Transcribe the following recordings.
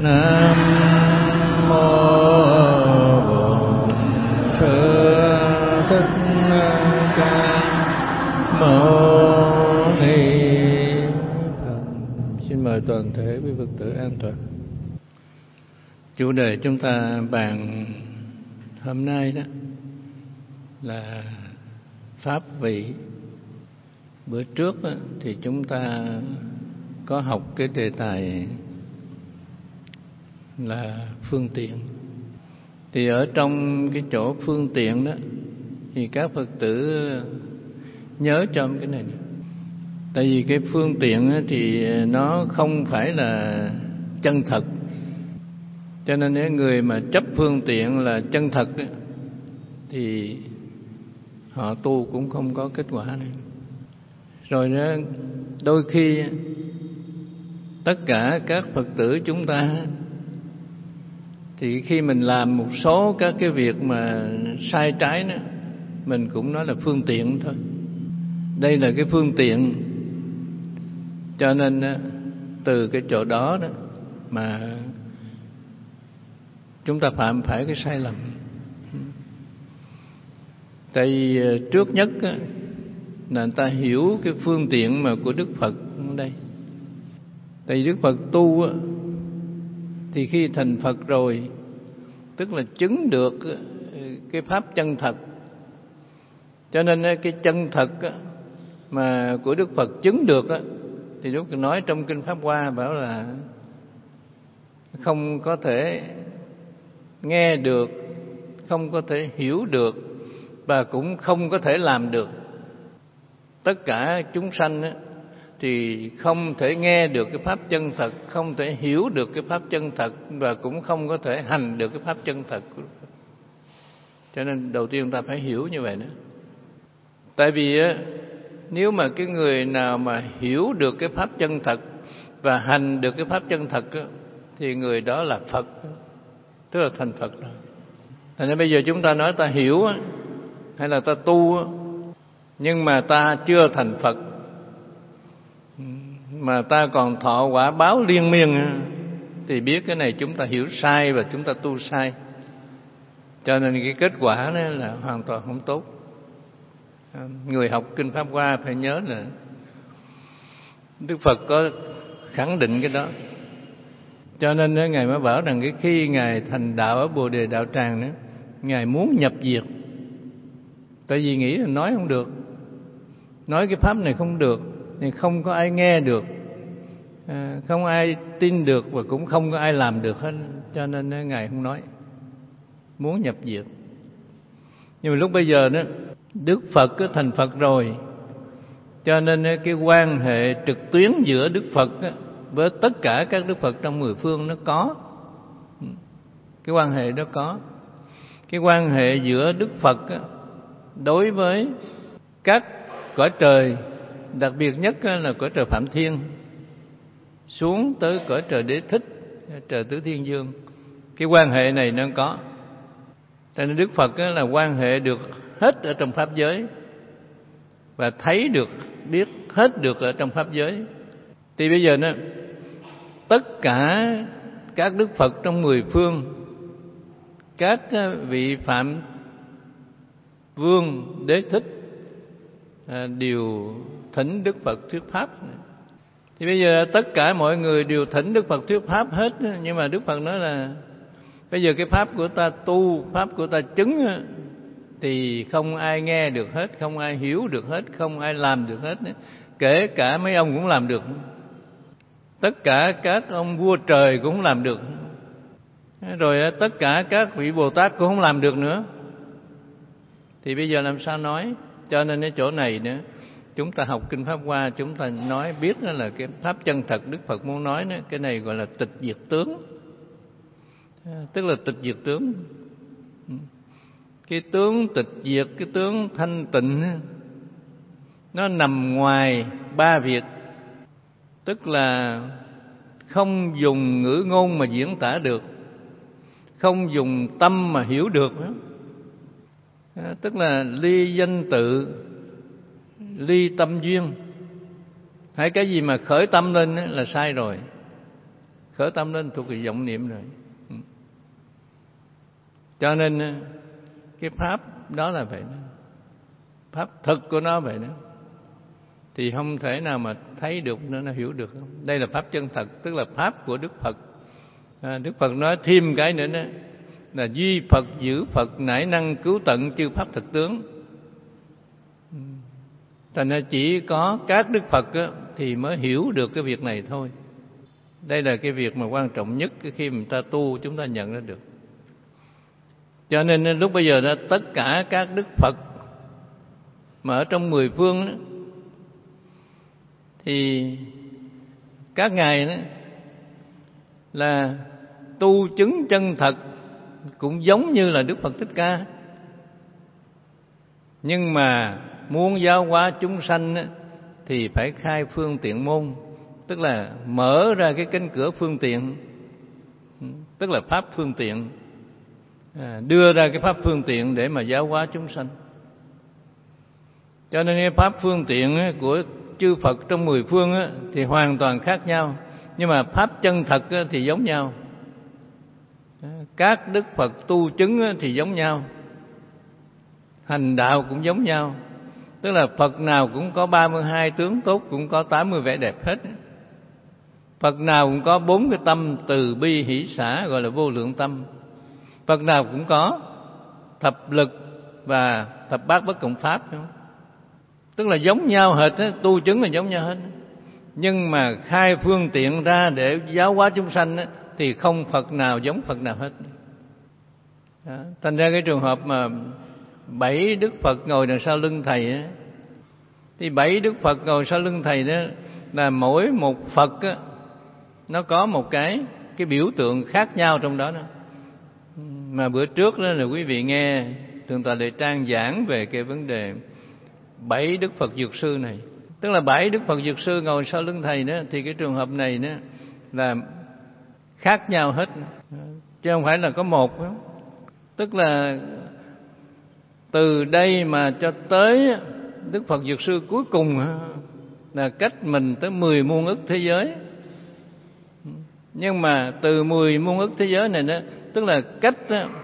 Nam mô Bổn Sư Thích Ca Mâu Ni Phật. Xin mời toàn thể quý Phật tử an toàn. Chủ đề chúng ta bàn hôm nay đó là pháp vị. Bữa trước thì chúng ta có học cái đề tài là phương tiện. Thì ở trong cái chỗ phương tiện đó thì các Phật tử nhớ cho cái này. Tại vì cái phương tiện thì nó không phải là chân thật. Cho nên nếu người mà chấp phương tiện là chân thật thì họ tu cũng không có kết quả này. Rồi đó, đôi khi tất cả các Phật tử chúng ta thì khi mình làm một số các cái việc mà sai trái đó, mình cũng nói là phương tiện thôi. Đây là cái phương tiện. Cho nên từ cái chỗ đó đó mà chúng ta phạm phải cái sai lầm. Tại vì trước nhất là người ta hiểu cái phương tiện mà của Đức Phật ở đây. Tại vì Đức Phật tu thì khi thành Phật rồi, tức là chứng được cái pháp chân thật. Cho nên cái chân thật mà của Đức Phật chứng được thì Đức Phật nói trong Kinh Pháp Hoa bảo là không có thể nghe được, không có thể hiểu được và cũng không có thể làm được. Tất cả chúng sanh thì không thể nghe được cái pháp chân thật, không thể hiểu được cái pháp chân thật và cũng không có thể hành được cái pháp chân thật của Đức Phật. Cho nên đầu tiên ta phải hiểu như vậy nữa. Tại vì nếu mà cái người nào mà hiểu được cái pháp chân thật và hành được cái pháp chân thật thì người đó là Phật, tức là thành Phật rồi. Thành ra bây giờ chúng ta nói ta hiểu hay là ta tu nhưng mà ta chưa thành Phật, mà ta còn thọ quả báo liên miên thì biết cái này chúng ta hiểu sai và chúng ta tu sai. Cho nên cái kết quả đó là hoàn toàn không tốt. Người học Kinh Pháp Hoa phải nhớ là Đức Phật có khẳng định cái đó. Cho nên Ngài mới bảo rằng cái khi Ngài thành đạo ở Bồ Đề Đạo Tràng đó, Ngài muốn nhập diệt. Tại vì nghĩ là nói không được, nói cái pháp này không được thì không có ai nghe được, không ai tin được và cũng không có ai làm được hết. Cho nên Ngài không nói, muốn nhập diệt. Nhưng mà lúc bây giờ đó Đức Phật có thành Phật rồi, cho nên cái quan hệ trực tuyến giữa Đức Phật với tất cả các Đức Phật trong mười phương nó có. Cái quan hệ đó có. Cái quan hệ giữa Đức Phật đối với các cõi trời, đặc biệt nhất là cõi trời Phạm Thiên, xuống tới cõi trời Đế Thích, trời Tứ Thiên Dương, cái quan hệ này nó có. Cho nên Đức Phật là quan hệ được hết ở trong pháp giới và thấy được, biết hết được ở trong pháp giới. Thì bây giờ tất cả các Đức Phật trong mười phương, các vị Phạm Vương, Đế Thích đều thỉnh Đức Phật thuyết pháp. Thì bây giờ tất cả mọi người đều thỉnh Đức Phật thuyết pháp hết. Nhưng mà Đức Phật nói là bây giờ cái pháp của ta tu, pháp của ta chứng thì không ai nghe được hết, không ai hiểu được hết, không ai làm được hết. Kể cả mấy ông cũng làm được, tất cả các ông vua trời cũng không làm được, rồi tất cả các vị Bồ Tát cũng không làm được nữa. Thì bây giờ làm sao nói? Cho nên ở chỗ này nữa, chúng ta học Kinh Pháp Hoa, chúng ta nói biết là cái pháp chân thật Đức Phật muốn nói đó, cái này gọi là tịch diệt tướng. Tức là tịch diệt tướng. Cái tướng tịch diệt, cái tướng thanh tịnh nó nằm ngoài ba việc. Tức là không dùng ngữ ngôn mà diễn tả được, không dùng tâm mà hiểu được. Tức là ly danh tự, ly tâm duyên. Hay cái gì mà khởi tâm lên là sai rồi. khởi tâm lên thuộc về vọng niệm rồi. Cho nên cái pháp đó là vậy đó. Pháp thực của nó vậy đó. Thì không thể nào mà thấy được nữa, nó hiểu được không? Đây là pháp chân thật, tức là pháp của Đức Phật. Đức Phật nói thêm cái nữa đó là duy Phật giữ Phật nải năng cứu tận chư pháp thực tướng. Thành ra chỉ có các Đức Phật á, thì mới hiểu được cái việc này thôi. Đây là cái việc mà quan trọng nhất khi mà ta tu chúng ta nhận ra được. Cho nên lúc bây giờ đó, tất cả các Đức Phật mà ở trong 10 phương đó, thì các ngài đó là tu chứng chân thật cũng giống như là Đức Phật Thích Ca. Nhưng mà muốn giáo hóa chúng sanh đó, thì phải khai phương tiện môn, tức là mở ra cái cánh cửa phương tiện, tức là pháp phương tiện, đưa ra cái pháp phương tiện để mà giáo hóa chúng sanh. Cho nên cái pháp phương tiện của chư Phật trong 10 phương thì hoàn toàn khác nhau, nhưng mà pháp chân thật thì giống nhau. Các Đức Phật tu chứng thì giống nhau, hành đạo cũng giống nhau. Tức là Phật nào cũng có 32 tướng tốt, cũng có 80 vẻ đẹp hết. Phật nào cũng có 4 cái tâm từ bi hỷ xả, gọi là vô lượng tâm. Phật nào cũng có thập lực và thập bát bất cộng pháp. Tức là giống nhau hết, tu chứng là giống nhau hết. Nhưng mà khai phương tiện ra để giáo hóa chúng sanh thì không Phật nào giống Phật nào hết. Thành ra cái trường hợp mà 7 Đức Phật ngồi đằng sau lưng thầy á, thì 7 Đức Phật ngồi sau lưng thầy đó là mỗi một Phật á, nó có một cái biểu tượng khác nhau trong đó. Mà bữa trước đó là quý vị nghe Thượng tọa Lệ Trang giảng về cái vấn đề 7 Đức Phật Dược Sư này. Tức là 7 Đức Phật Dược Sư ngồi sau lưng thầy đó, thì cái trường hợp này đó là khác nhau hết, chứ không phải là có một. Tức là từ đây mà cho tới Đức Phật Dược Sư cuối cùng là cách mình tới 10 muôn ức thế giới. Nhưng mà từ 10 muôn ức thế giới này đó, tức là cách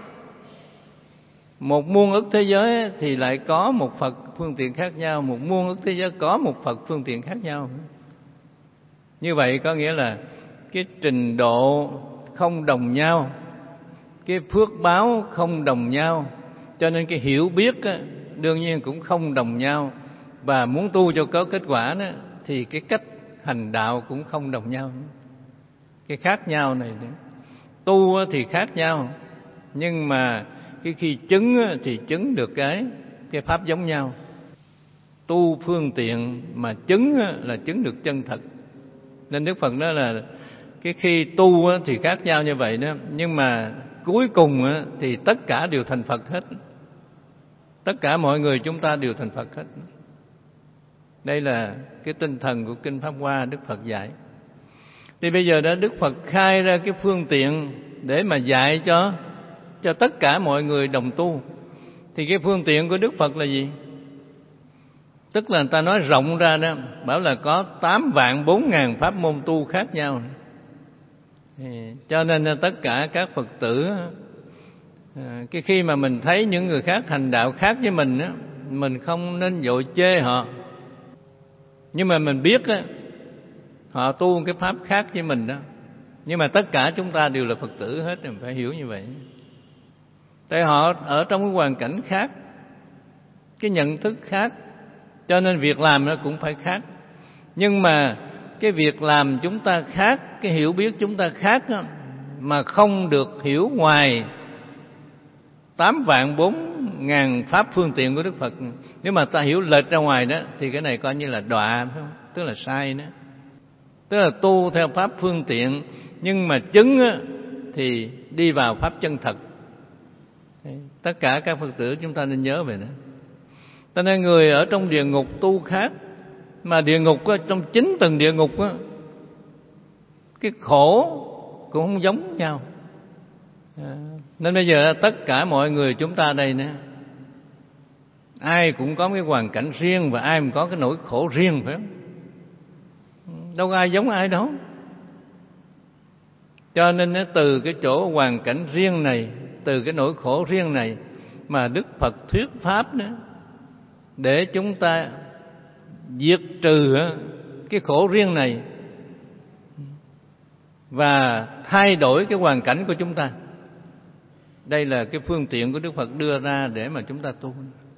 một muôn ức thế giới thì lại có một Phật phương tiện khác nhau, một muôn ức thế giới có một Phật phương tiện khác nhau. Như vậy có nghĩa là cái trình độ không đồng nhau, cái phước báo không đồng nhau, cho nên cái hiểu biết đương nhiên cũng không đồng nhau. Và muốn tu cho có kết quả đó, thì cái cách hành đạo cũng không đồng nhau. Cái khác nhau này tu thì khác nhau, nhưng mà cái khi chứng thì chứng được cái pháp giống nhau. Tu phương tiện mà chứng là chứng được chân thật. Nên Đức Phật nói là cái khi tu thì khác nhau như vậy đó, nhưng mà cuối cùng thì tất cả đều thành Phật hết. Tất cả mọi người chúng ta đều thành Phật hết. Đây là cái tinh thần của Kinh Pháp Hoa Đức Phật dạy. Thì bây giờ đó Đức Phật khai ra cái phương tiện để mà dạy cho tất cả mọi người đồng tu. Thì cái phương tiện của Đức Phật là gì? Tức là người ta nói rộng ra đó, bảo là có 8.400.000 pháp môn tu khác nhau. Cho nên tất cả các Phật tử, cái khi mà mình thấy những người khác hành đạo khác với mình á, mình không nên vội chê họ. Nhưng mà mình biết á, họ tu cái pháp khác với mình đó. Nhưng mà tất cả chúng ta đều là Phật tử hết, mình phải hiểu như vậy. Tại họ ở trong cái hoàn cảnh khác, cái nhận thức khác, cho nên việc làm nó cũng phải khác. Nhưng mà cái việc làm chúng ta khác, cái hiểu biết chúng ta khác đó, mà không được hiểu ngoài 8.400.000 pháp phương tiện của Đức Phật. Nếu mà ta hiểu lệch ra ngoài đó thì cái này coi như là đọa, phải không? Tức là sai đó. Tức là tu theo pháp phương tiện, nhưng mà chứng thì đi vào pháp chân thật. Tất cả các Phật tử chúng ta nên nhớ về đó. Cho nên người ở trong địa ngục tu khác, mà địa ngục trong 9 tầng địa ngục cái khổ cũng không giống nhau. Nên bây giờ tất cả mọi người chúng ta đây nè, ai cũng có cái hoàn cảnh riêng và ai cũng có cái nỗi khổ riêng, phải không? Đâu có ai giống ai đâu. Cho nên từ cái chỗ hoàn cảnh riêng này, từ cái nỗi khổ riêng này mà Đức Phật thuyết pháp nữa, để chúng ta diệt trừ cái khổ riêng này và thay đổi cái hoàn cảnh của chúng ta. Đây là cái phương tiện của Đức Phật đưa ra để mà chúng ta tu.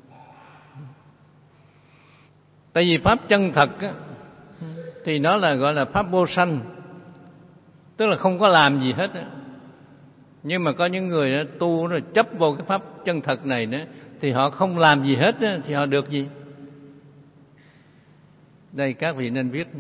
Tại vì pháp chân thật thì nó là gọi là pháp vô sanh, tức là không có làm gì hết. Nhưng mà có những người tu rồi chấp vô cái pháp chân thật này nữa, thì họ không làm gì hết thì họ được gì? Đây các vị nên biết.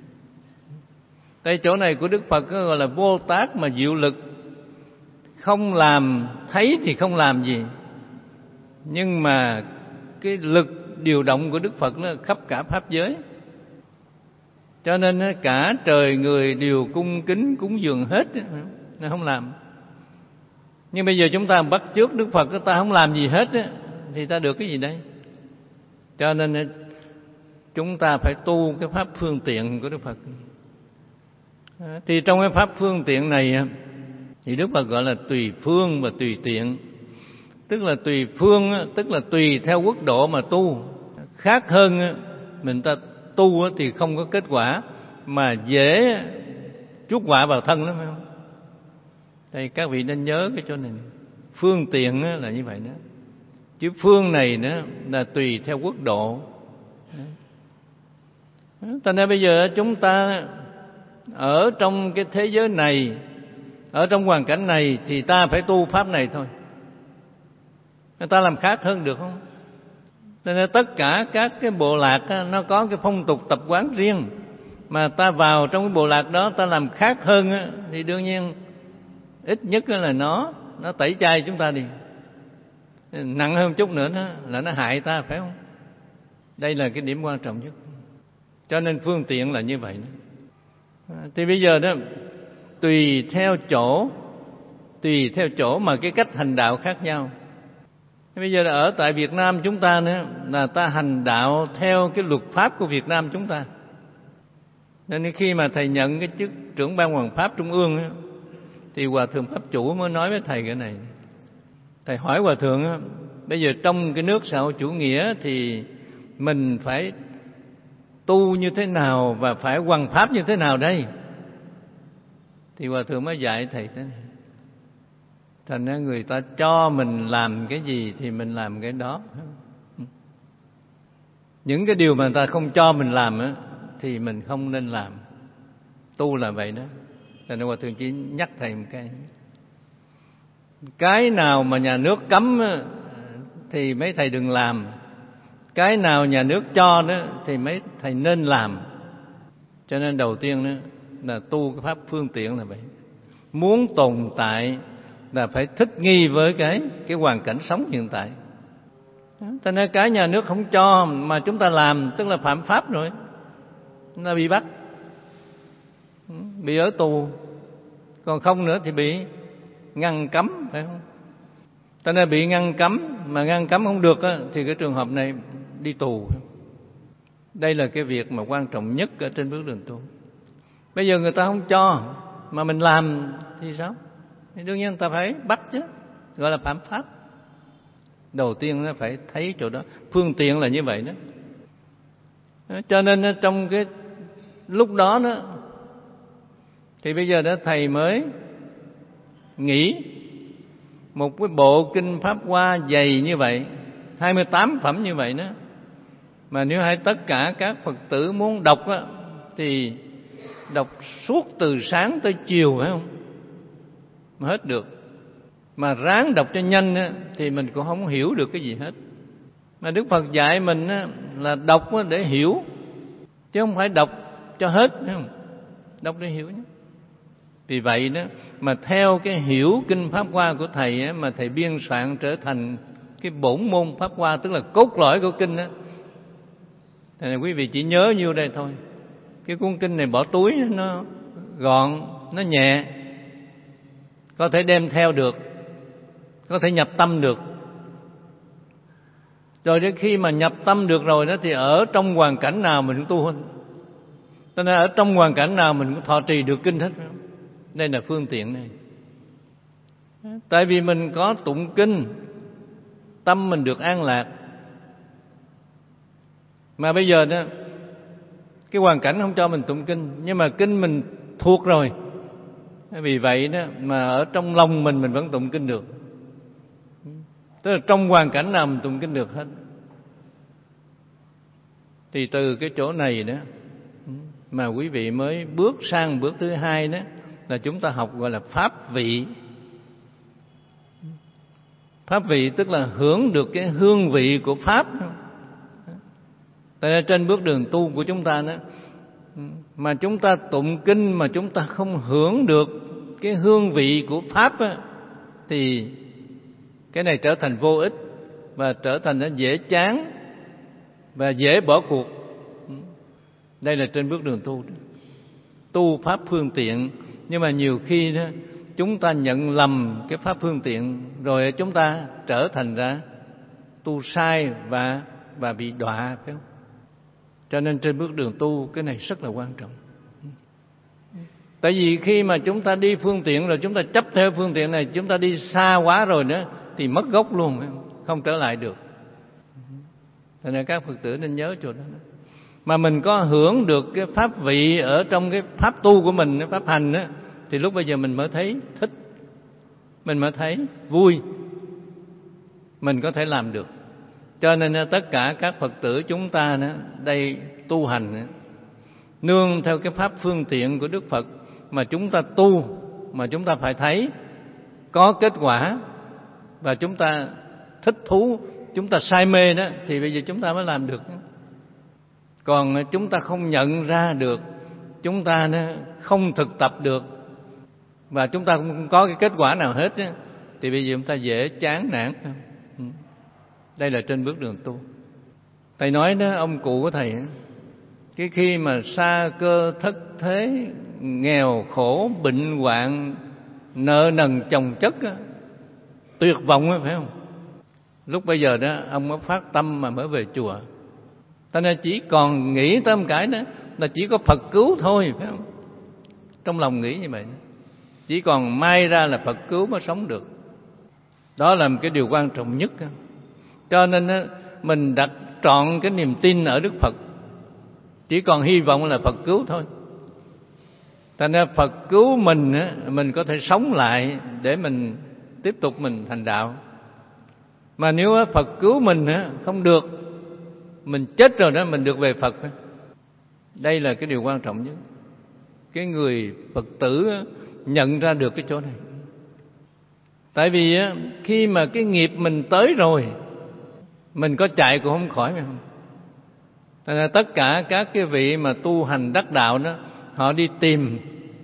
Đây chỗ này của Đức Phật gọi là vô tác mà diệu lực. Không làm, thấy thì không làm gì, nhưng mà cái lực điều động của Đức Phật nó khắp cả pháp giới. Cho nên cả trời người đều cung kính cúng dường hết, nó không làm. Nhưng bây giờ chúng ta bắt chước Đức Phật, ta không làm gì hết thì ta được cái gì đây? Cho nên chúng ta phải tu cái pháp phương tiện của Đức Phật. Thì trong cái pháp phương tiện này thì Đức Phật gọi là tùy phương và tùy tiện. Tức là tùy phương, tức là tùy theo quốc độ mà tu. Khác hơn mình ta tu thì không có kết quả, mà dễ chuốc họa vào thân lắm, phải không? Đây các vị nên nhớ cái chỗ này. Phương tiện là như vậy đó. Chứ phương này nữa là tùy theo quốc độ. Thành ra bây giờ chúng ta ở trong cái thế giới này, ở trong hoàn cảnh này thì ta phải tu pháp này thôi. Người ta làm khác hơn được không? Nên tất cả các cái bộ lạc nó có cái phong tục tập quán riêng, mà ta vào trong cái bộ lạc đó ta làm khác hơn thì đương nhiên ít nhất là nó tẩy chay chúng ta đi. Nặng hơn chút nữa là nó hại ta, phải không? Đây là cái điểm quan trọng nhất. Cho nên phương tiện là như vậy. Thì bây giờ đó tùy theo chỗ mà cái cách hành đạo khác nhau. Bây giờ là ở tại Việt Nam chúng ta nữa là ta hành đạo theo cái luật pháp của Việt Nam chúng ta. Nên khi mà thầy nhận cái chức trưởng ban Hoàng pháp Trung ương thì Hòa thượng Pháp Chủ mới nói với thầy cái này. Thầy hỏi Hòa thượng bây giờ trong cái nước xã hội chủ nghĩa thì mình phải tu như thế nào và phải hoằng pháp như thế nào đây? Thì Hòa thượng mới dạy thầy thế này. Thành ra người ta cho mình làm cái gì thì mình làm cái đó. Những cái điều mà người ta không cho mình làm thì mình không nên làm. Tu là vậy đó. Thành ra Hòa thượng chỉ nhắc thầy một cái nào mà nhà nước cấm thì mấy thầy đừng làm. Cái nào nhà nước cho đó thì mấy thầy nên làm. Cho nên đầu tiên đó là tu cái pháp phương tiện là vậy. Muốn tồn tại là phải thích nghi với cái hoàn cảnh sống hiện tại. Cho nên cái nhà nước không cho mà chúng ta làm tức là phạm pháp rồi, chúng ta bị bắt, bị ở tù. Còn không nữa thì bị ngăn cấm, phải không? Cho nên bị ngăn cấm, mà ngăn cấm không được thì cái trường hợp này đi tù. Đây là cái việc mà quan trọng nhất ở trên bước đường tu. Bây giờ người ta không cho mà mình làm thì sao? Thì đương nhiên người ta phải bắt chứ, gọi là phạm pháp. Đầu tiên nó phải thấy chỗ đó. Phương tiện là như vậy đó. Cho nên trong cái lúc đó thì bây giờ đó thầy mới nghĩ một cái bộ kinh Pháp Hoa dày như vậy, 28 phẩm như vậy đó, mà nếu hay tất cả các Phật tử muốn đọc thì đọc suốt từ sáng tới chiều, phải không? Mà hết được. Mà ráng đọc cho nhanh thì mình cũng không hiểu được cái gì hết. Mà Đức Phật dạy mình là đọc để hiểu, chứ không phải đọc cho hết, phải không? Đọc để hiểu nhé. Vì vậy đó mà theo cái hiểu kinh Pháp Hoa của thầy mà thầy biên soạn trở thành cái bổn môn Pháp Hoa, tức là cốt lõi của kinh đó. Thì quý vị chỉ nhớ nhiêu đây thôi. Cái cuốn kinh này bỏ túi nó gọn, nó nhẹ, có thể đem theo được, có thể nhập tâm được. Rồi đến khi mà nhập tâm được rồi đó thì ở trong hoàn cảnh nào mình cũng tu hơn. Cho nên ở trong hoàn cảnh nào mình cũng thọ trì được kinh hết. Đây là phương tiện này. Tại vì mình có tụng kinh, tâm mình được an lạc. Mà bây giờ đó, cái hoàn cảnh không cho mình tụng kinh, nhưng mà kinh mình thuộc rồi. Vì vậy đó mà ở trong lòng mình vẫn tụng kinh được. Tức là trong hoàn cảnh nào mình tụng kinh được hết. Thì từ cái chỗ này đó mà quý vị mới bước sang bước thứ hai đó là chúng ta học gọi là pháp vị. Pháp vị tức là hưởng được cái hương vị của pháp. Tại nên trên bước đường tu của chúng ta đó, mà chúng ta tụng kinh mà chúng ta không hưởng được cái hương vị của pháp á, thì cái này trở thành vô ích và trở thành nó dễ chán và dễ bỏ cuộc. Đây là trên bước đường tu. Tu pháp phương tiện, nhưng mà nhiều khi đó chúng ta nhận lầm cái pháp phương tiện, rồi chúng ta trở thành ra tu sai và bị đọa, phải không? Cho nên trên bước đường tu cái này rất là quan trọng. Tại vì khi mà chúng ta đi phương tiện rồi, chúng ta chấp theo phương tiện này, chúng ta đi xa quá rồi nữa thì mất gốc luôn, không trở lại được. Cho nên các Phật tử nên nhớ chỗ đó. Mà mình có hưởng được cái pháp vị ở trong cái pháp tu của mình, cái pháp hành á, thì lúc bây giờ mình mới thấy thích, mình mới thấy vui, mình có thể làm được. Cho nên tất cả các Phật tử chúng ta đây tu hành nương theo cái pháp phương tiện của Đức Phật mà chúng ta tu, mà chúng ta phải thấy có kết quả và chúng ta thích thú, chúng ta say mê đó, thì bây giờ chúng ta mới làm được. Còn chúng ta không nhận ra được, chúng ta không thực tập được và chúng ta không có cái kết quả nào hết, thì bây giờ chúng ta dễ chán nản. Đây là trên bước đường tu. Thầy nói đó, ông cụ của thầy, cái khi mà sa cơ thất thế, nghèo khổ, bệnh hoạn, nợ nần chồng chất, tuyệt vọng, phải không? Lúc bây giờ đó ông mới phát tâm mà mới về chùa. Cho nên chỉ còn nghĩ tới một cái đó là chỉ có Phật cứu thôi, phải không? Trong lòng nghĩ như vậy đó. Chỉ còn may ra là Phật cứu mới sống được. Đó là một cái điều quan trọng nhất. Cho nên mình đặt trọn cái niềm tin ở Đức Phật. Chỉ còn hy vọng là Phật cứu thôi. Thành ra Phật cứu mình có thể sống lại để mình tiếp tục mình thành đạo. Mà nếu Phật cứu mình không được, mình chết rồi đó, mình được về Phật. Đây là cái điều quan trọng nhất. Cái người Phật tử nhận ra được cái chỗ này. Tại vì khi mà cái nghiệp mình tới rồi, mình có chạy cũng không khỏi, phải không? Thành ra tất cả các cái vị mà tu hành đắc đạo đó, họ đi tìm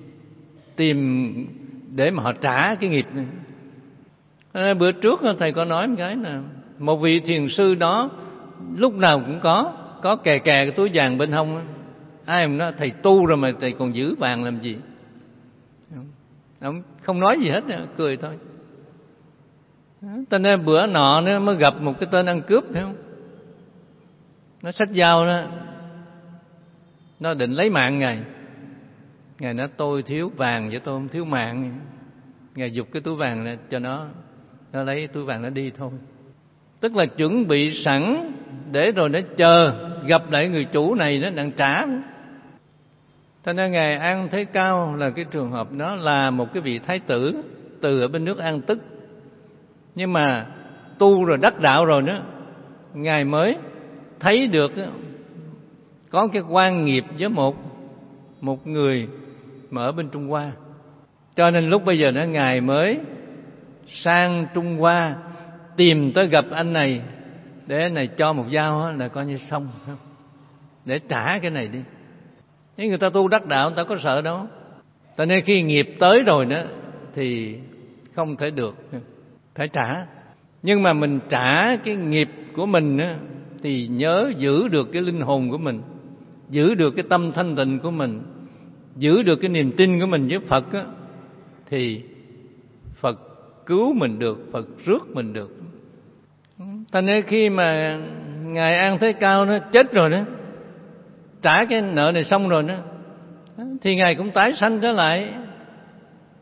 để mà họ trả cái nghiệp này. Bữa trước thầy có nói một cái là một vị thiền sư đó lúc nào cũng có kè cái túi vàng bên hông. Ai mà nói thầy tu rồi mà thầy còn giữ vàng làm gì? Ông không nói gì hết, cười thôi. Cho nên bữa nọ nó mới gặp một cái tên ăn cướp, phải không? Nó xách dao đó, nó định lấy mạng Ngài. Ngài nói tôi thiếu vàng chứ tôi không thiếu mạng. Ngài giục cái túi vàng này cho nó lấy túi vàng nó đi thôi. Tức là chuẩn bị sẵn để rồi nó chờ gặp lại người chủ này nó đang trả. Cho nên Ngài An Thế Cao là cái trường hợp đó, là một cái vị thái tử từ ở bên nước An Tức. Nhưng mà tu rồi đắc đạo rồi đó, Ngài mới thấy được có cái quan nghiệp với một người mà ở bên Trung Hoa. Cho nên lúc bây giờ đó Ngài mới sang Trung Hoa tìm tới gặp anh này để anh này cho một dao là coi như xong, không? Để trả cái này đi. Nếu người ta tu đắc đạo người ta có sợ đâu. Cho nên khi nghiệp tới rồi đó thì không thể được, phải trả. Nhưng mà mình trả cái nghiệp của mình á, thì nhớ giữ được cái linh hồn của mình, giữ được cái tâm thanh tịnh của mình, giữ được cái niềm tin của mình với Phật á, thì Phật cứu mình được, Phật rước mình được. Thành nên khi mà Ngài An Thế Cao nó chết rồi đó, trả cái nợ này xong rồi đó, thì Ngài cũng tái sanh trở lại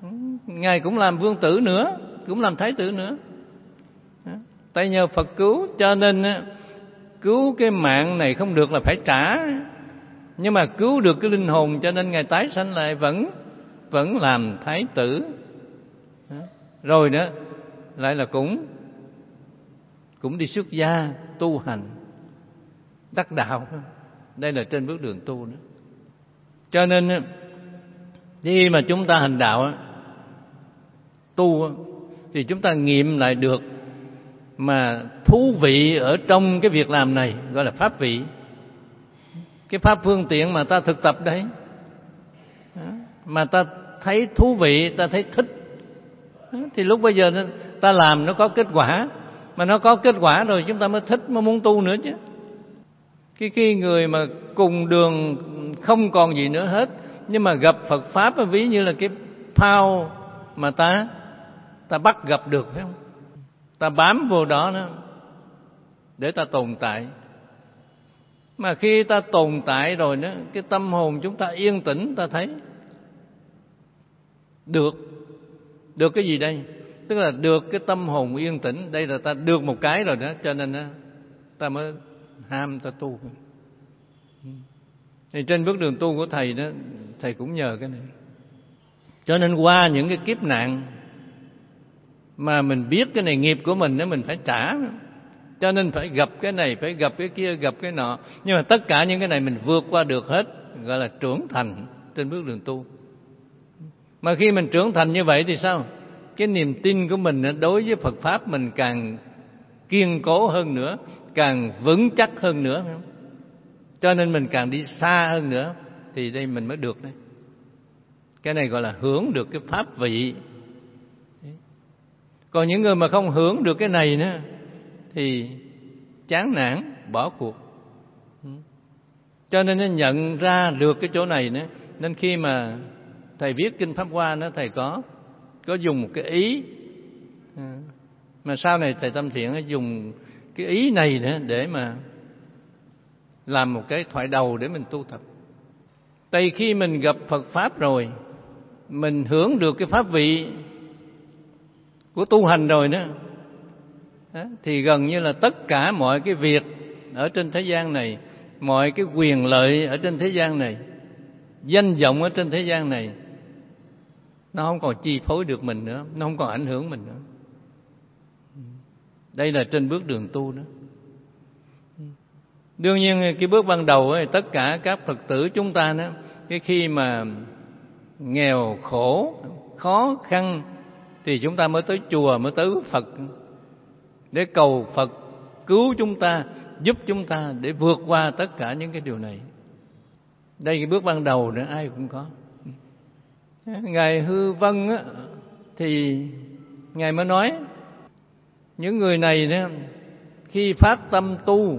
Ngài cũng làm vương tử nữa, cũng làm thái tử nữa. Tại nhờ Phật cứu, cho nên cứu cái mạng này không được là phải trả, nhưng mà cứu được cái linh hồn, cho nên Ngài tái sanh lại vẫn làm thái tử. Rồi nữa lại là cũng đi xuất gia tu hành đắc đạo. Đây là trên bước đường tu nữa. Cho nên khi mà chúng ta hành đạo tu thì chúng ta nghiệm lại được mà thú vị ở trong cái việc làm này, gọi là pháp vị. Cái pháp phương tiện mà ta thực tập đấy, mà ta thấy thú vị, ta thấy thích, thì lúc bây giờ ta làm nó có kết quả. Mà nó có kết quả rồi chúng ta mới thích, mới muốn tu nữa chứ. Khi người mà cùng đường không còn gì nữa hết, nhưng mà gặp Phật Pháp ví như là cái phao mà ta bắt gặp được, phải không? Ta bám vô đó để ta tồn tại. Mà khi ta tồn tại rồi đó, cái tâm hồn chúng ta yên tĩnh, ta thấy được cái gì đây? Tức là được cái tâm hồn yên tĩnh. Đây là ta được một cái rồi đó, cho nên ta mới ham ta tu. Thì trên bước đường tu của thầy đó, thầy cũng nhờ cái này. Cho nên qua những cái kiếp nạn mà mình biết cái này nghiệp của mình đó, mình phải trả. Cho nên phải gặp cái này, phải gặp cái kia, gặp cái nọ. Nhưng mà tất cả những cái này mình vượt qua được hết, gọi là trưởng thành trên bước đường tu. Mà khi mình trưởng thành như vậy thì sao? Cái niềm tin của mình đối với Phật Pháp mình càng kiên cố hơn nữa, càng vững chắc hơn nữa. Cho nên mình càng đi xa hơn nữa, thì đây mình mới được đấy. Cái này gọi là hưởng được cái pháp vị. Còn những người mà không hưởng được cái này nữa thì chán nản, bỏ cuộc. Cho nên nó nhận ra được cái chỗ này nữa. Nên khi mà thầy viết Kinh Pháp Hoa đó, thầy có dùng một cái ý mà sau này thầy Tâm Thiện dùng cái ý này nữa để mà làm một cái thoại đầu để mình tu tập. Tại khi mình gặp Phật Pháp rồi, mình hưởng được cái pháp vị của tu hành rồi đó, thì gần như là tất cả mọi cái việc ở trên thế gian này, mọi cái quyền lợi ở trên thế gian này, danh vọng ở trên thế gian này, nó không còn chi phối được mình nữa, nó không còn ảnh hưởng mình nữa. Đây là trên bước đường tu đó. Đương nhiên cái bước ban đầu ấy, tất cả các Phật tử chúng ta đó, cái khi mà nghèo khổ, khó khăn thì chúng ta mới tới chùa, mới tới Phật để cầu Phật cứu chúng ta, giúp chúng ta để vượt qua tất cả những cái điều này. Đây cái bước ban đầu nữa ai cũng có. Ngài Hư Vân á, thì Ngài mới nói những người này đó, khi phát tâm tu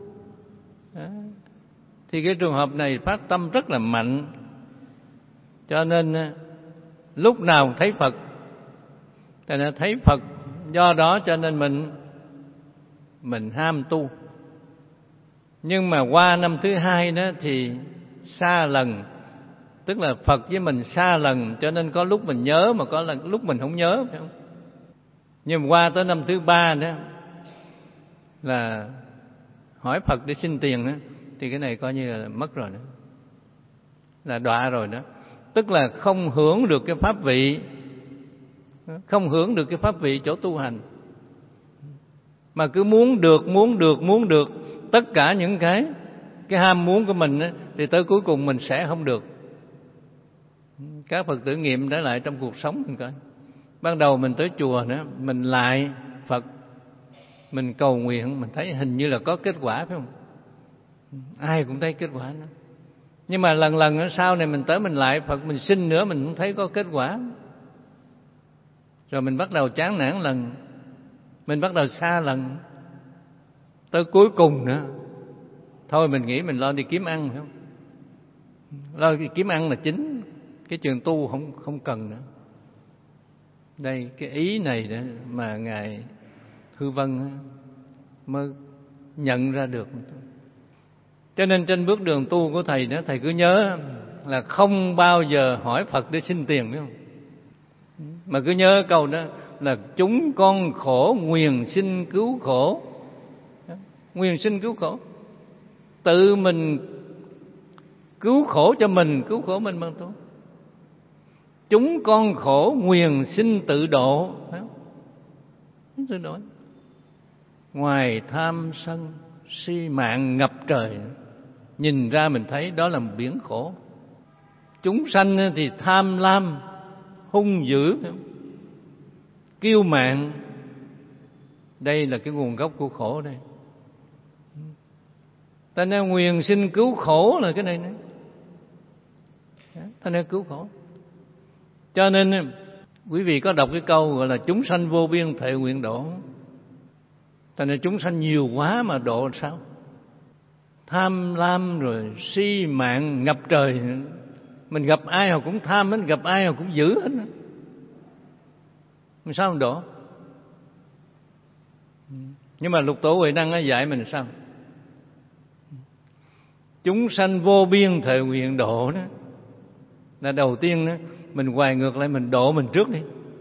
thì cái trường hợp này phát tâm rất là mạnh, cho nên lúc nào thấy Phật, cho nên thấy Phật, do đó cho nên mình ham tu. Nhưng mà qua năm thứ hai đó thì xa lần, tức là Phật với mình xa lần, cho nên có lúc mình nhớ mà có lúc mình không nhớ, phải không? Nhưng mà qua tới năm thứ ba đó là hỏi Phật để xin tiền đó, thì cái này coi như là mất rồi đó, là đọa rồi đó. Tức là không hưởng được cái pháp vị, không hưởng được cái pháp vị chỗ tu hành, mà cứ muốn được tất cả những cái ham muốn của mình đó, thì tới cuối cùng mình sẽ không được. Các Phật tử nghiệm trở lại trong cuộc sống mình coi. Ban đầu mình tới chùa nữa, mình lại Phật, mình cầu nguyện, mình thấy hình như là có kết quả, phải không? Ai cũng thấy kết quả đó. Nhưng mà lần sau này mình tới mình lại Phật, mình xin nữa mình không thấy có kết quả. Rồi mình bắt đầu chán nản lần, mình bắt đầu xa lần. Tới cuối cùng nữa, thôi mình nghĩ mình lo đi kiếm ăn, phải không? Lo đi kiếm ăn là chính, cái trường tu không cần nữa. Đây cái ý này đó mà Ngài Hư Vân mới nhận ra được. Cho nên trên bước đường tu của thầy đó, thầy cứ nhớ là không bao giờ hỏi Phật để xin tiền, phải không? Mà cứ nhớ câu đó là chúng con khổ nguyền xin cứu khổ. Nguyền sinh cứu khổ. Tự mình cứu khổ cho mình, cứu khổ mình bằng tu. Chúng con khổ nguyền xin tự độ. Tự độ. Ngoài tham sân si mạng ngập trời, nhìn ra mình thấy đó là một biển khổ. Chúng sanh thì tham lam, hung dữ, kiêu mạn. Đây là cái nguồn gốc của khổ đây. Ta nên nguyền xin cứu khổ là cái này nữa. Ta nên cứu khổ. Cho nên quý vị có đọc cái câu gọi là chúng sanh vô biên thệ nguyện độ. Ta nên chúng sanh nhiều quá mà độ sao? Tham lam rồi si mạng ngập trời. Mình gặp ai họ cũng tham hết, gặp ai họ cũng dữ hết. Mình sao không độ? Nhưng mà Lục Tổ Huệ Năng dạy mình sao? Chúng sanh vô biên thệ nguyện độ đó. Là đầu tiên đó, mình hoài ngược lại, mình độ mình trước đi.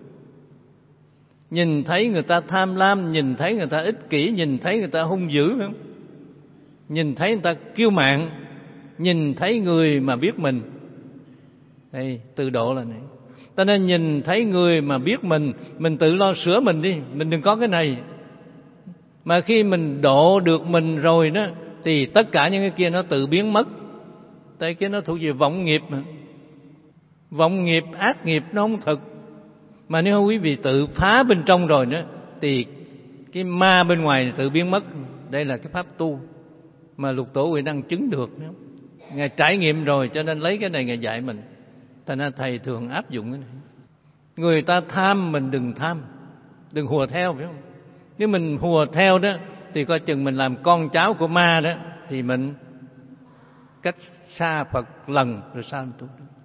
Nhìn thấy người ta tham lam, nhìn thấy người ta ích kỷ, nhìn thấy người ta hung dữ, phải không? Nhìn thấy người ta kiêu mạn, nhìn thấy người mà biết mình. Đây, tự độ là này. Ta nên nhìn thấy người mà biết mình tự lo sửa mình đi, mình đừng có cái này. Mà khi mình độ được mình rồi đó, thì tất cả những cái kia nó tự biến mất. Tại cái nó thuộc về vọng nghiệp mà. Vọng nghiệp, ác nghiệp nó không thực. Mà nếu quý vị tự phá bên trong rồi đó, thì cái ma bên ngoài tự biến mất. Đây là cái pháp tu mà Lục Tổ Huệ Năng chứng được. Ngài trải nghiệm rồi, cho nên lấy cái này Ngài dạy mình. Thành ra Thầy thường áp dụng cái này. Người ta tham mình đừng tham, đừng hùa theo, phải không? Nếu mình hùa theo đó thì coi chừng mình làm con cháu của ma đó, thì mình cách xa Phật lần rồi sao mình tu được.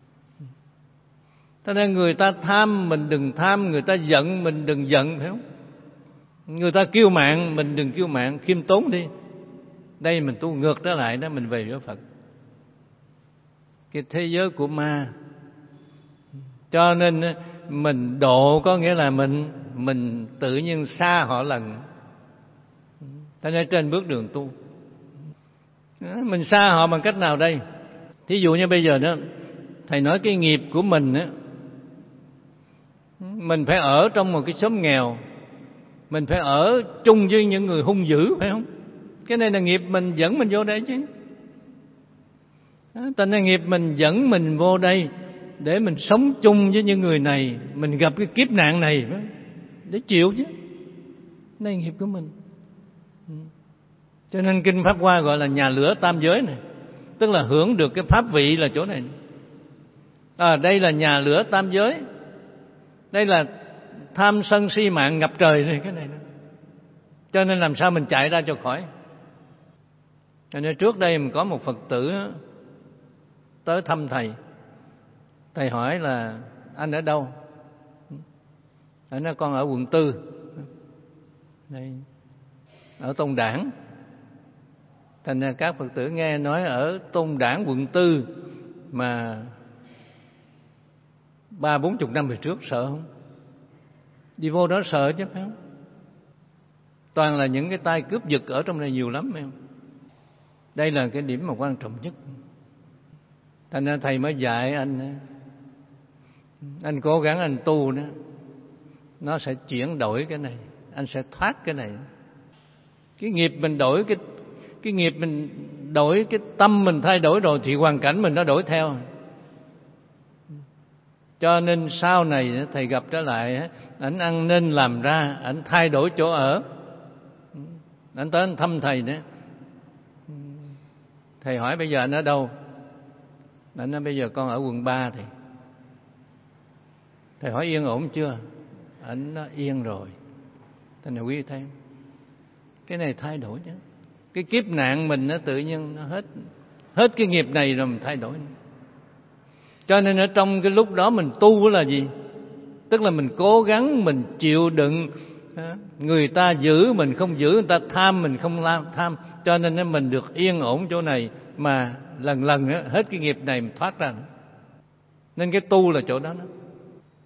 Cho nên người ta tham mình đừng tham, người ta giận mình đừng giận, phải không? Người ta kiêu mạn mình đừng kiêu mạn, khiêm tốn đi. Đây mình tu ngược trở lại đó, mình về với Phật. Cái thế giới của ma. Cho nên mình độ có nghĩa là mình tự nhiên xa họ lần. Cho nên trên bước đường tu, mình xa họ bằng cách nào đây? Thí dụ như bây giờ đó, Thầy nói cái nghiệp của mình á, mình phải ở trong một cái xóm nghèo, mình phải ở chung với những người hung dữ, phải không? Cái này là nghiệp mình dẫn mình vô đây chứ. Tên là nghiệp mình dẫn mình vô đây để mình sống chung với những người này, mình gặp cái kiếp nạn này để chịu chứ. Đây là nghiệp của mình. Cho nên Kinh Pháp Hoa gọi là nhà lửa tam giới này, tức là hưởng được cái pháp vị là chỗ này. Đây là nhà lửa tam giới. Đây là tham sân si mạng ngập trời này, cái này. Cho nên làm sao mình chạy ra cho khỏi. Cho nên trước đây mình có một Phật tử tới thăm Thầy. Thầy hỏi là anh ở đâu? Anh nói con ở quận 4. Đây, ở Tôn Đản. Thành ra các Phật tử nghe nói ở Tôn Đản quận 4 mà 30-40 năm về trước, sợ không? Đi vô đó sợ chứ, phải không? Toàn là những cái tay cướp giật ở trong này nhiều lắm, phải không? Đây là cái điểm mà quan trọng nhất. Thành ra Thầy mới dạy anh cố gắng anh tu đó, nó sẽ chuyển đổi cái này, anh sẽ thoát cái này. Cái nghiệp mình đổi, cái nghiệp mình đổi, cái tâm mình thay đổi rồi thì hoàn cảnh mình nó đổi theo. Cho nên sau này Thầy gặp trở lại, ảnh ăn nên làm ra, ảnh thay đổi chỗ ở. Ảnh tới anh thăm Thầy đó. Thầy hỏi bây giờ anh ở đâu? Ảnh nói bây giờ con ở quận 3 Thầy. Thầy hỏi yên ổn chưa? Ảnh nói yên rồi. Thế này quý vị thấy, cái này thay đổi chứ. Cái kiếp nạn mình nó tự nhiên nó hết cái nghiệp này rồi mình thay đổi. Cho nên ở trong cái lúc đó mình tu là gì? Tức là mình cố gắng, mình chịu đựng. Người ta giữ mình không giữ, người ta tham mình không tham. Cho nên mình được yên ổn chỗ này, mà lần lần hết cái nghiệp này mình thoát ra. Nên cái tu là chỗ đó.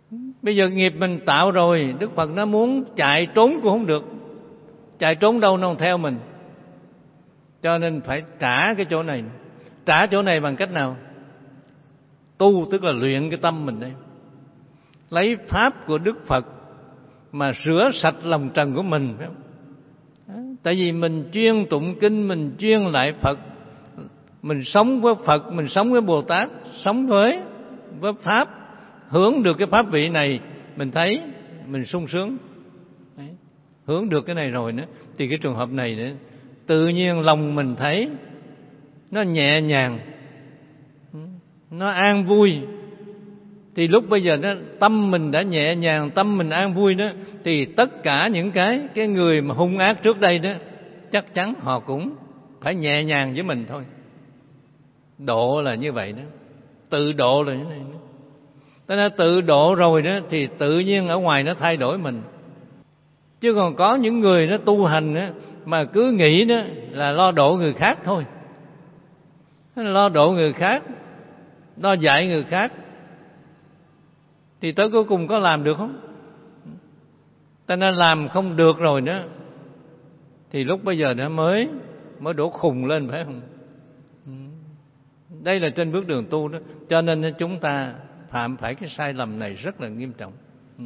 Bây giờ nghiệp mình tạo rồi, Đức Phật nó muốn chạy trốn cũng không được. Chạy trốn đâu nó không theo mình. Cho nên phải trả cái chỗ này. Trả chỗ này bằng cách nào? Tu tức là luyện cái tâm mình đây. Lấy pháp của Đức Phật mà rửa sạch lòng trần của mình, phải không? Tại vì mình chuyên tụng kinh, mình chuyên lại Phật, mình sống với Phật, mình sống với Bồ Tát, sống với pháp, hưởng được cái pháp vị này, mình thấy mình sung sướng. Đấy. Hưởng được cái này rồi nữa thì cái trường hợp này nữa, tự nhiên lòng mình thấy nó nhẹ nhàng, nó an vui. Thì lúc bây giờ đó, tâm mình đã nhẹ nhàng, tâm mình an vui đó, thì tất cả những cái người mà hung ác trước đây đó, chắc chắn họ cũng phải nhẹ nhàng với mình thôi. Độ là như vậy đó, tự độ là như thế này đó. Thế nên tự độ rồi đó thì tự nhiên ở ngoài nó thay đổi mình. Chứ còn có những người nó tu hành đó, mà cứ nghĩ đó là lo độ người khác thôi, lo độ người khác, lo dạy người khác, thì tới cuối cùng có làm được không? Ta nên làm không được rồi đó, thì lúc bây giờ nó mới đổ khùng lên, phải không? Đây là trên bước đường tu đó. Cho nên chúng ta phạm phải cái sai lầm này rất là nghiêm trọng.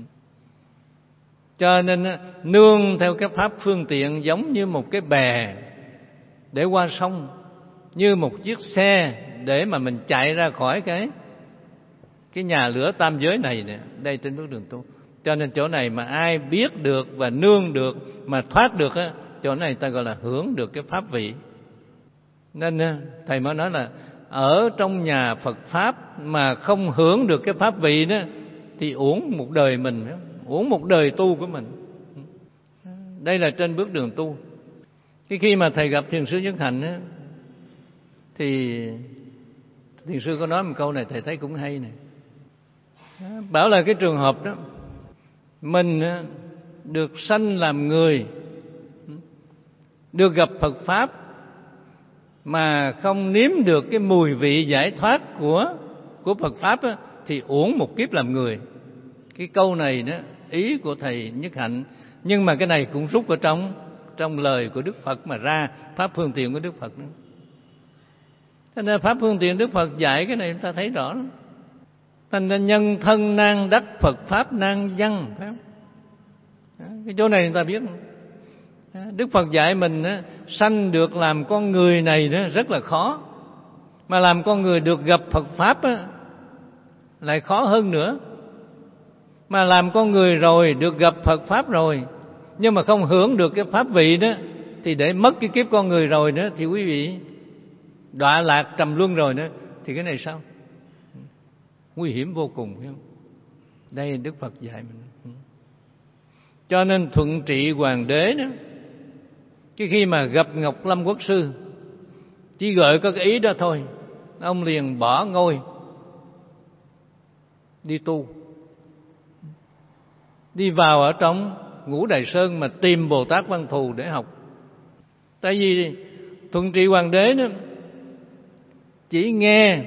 Cho nên nương theo cái pháp phương tiện giống như một cái bè để qua sông, như một chiếc xe để mà mình chạy ra khỏi cái nhà lửa tam giới này nè. Đây trên bước đường tu. Cho nên chỗ này mà ai biết được và nương được mà thoát được á, chỗ này ta gọi là hưởng được cái pháp vị. Nên thầy mới nói là ở trong nhà Phật pháp mà không hưởng được cái pháp vị đó thì uổng một đời mình, uổng một đời tu của mình. Đây là trên bước đường tu. Khi mà thầy gặp Thiền sư Nhất Hạnh á, thì Thiền sư có nói một câu này thầy thấy cũng hay này. Bảo là cái trường hợp đó mình được sanh làm người, được gặp Phật pháp mà không nếm được cái mùi vị giải thoát của Phật pháp á, thì uổng một kiếp làm người. Cái câu này đó ý của thầy Nhất Hạnh, nhưng mà cái này cũng rút ở trong lời của Đức Phật mà ra, pháp phương tiện của Đức Phật nữa. Thế nên pháp phương tiện Đức Phật dạy cái này chúng ta thấy rõ lắm. Thành ra nhân thân nan đắc, Phật pháp nan văn, phải không? Cái chỗ này người ta biết. Đức Phật dạy mình sanh được làm con người này đó rất là khó, mà làm con người được gặp Phật pháp lại khó hơn nữa. Mà làm con người rồi, được gặp Phật pháp rồi, nhưng mà không hưởng được cái pháp vị đó, thì để mất cái kiếp con người rồi đó, thì quý vị đọa lạc trầm luân rồi đó, thì cái này sao? Nguy hiểm vô cùng, phải không? Đây Đức Phật dạy mình. Cho nên Thuận Trị Hoàng đế đó, khi mà gặp Ngọc Lâm Quốc sư, chỉ gợi có cái ý đó thôi, ông liền bỏ ngôi đi tu, đi vào ở trong Ngũ Đài Sơn mà tìm Bồ Tát Văn Thù để học. Tại vì Thuận Trị Hoàng đế đó chỉ nghe